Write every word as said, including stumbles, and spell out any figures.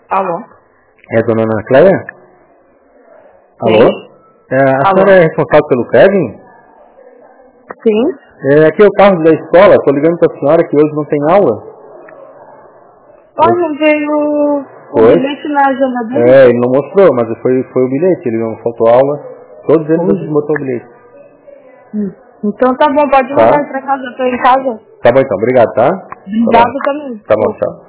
Alô? É a dona Ana Cléia? Alô? É, a Alô? senhora é responsável pelo Kevin? Sim. É, aqui é o Carlos da escola, estou ligando para a senhora que hoje não tem aula. Olha, veio o Foi? bilhete na agenda dele. É, ele não mostrou, mas foi, foi o bilhete, ele não faltou aula. Todos eles vocês botou o bilhete. Hum. Então tá bom, pode Tá? mandar ele pra casa, eu tô em casa. Tá bom então, obrigado, tá? Tá Obrigado bom, também. tá bom, tchau.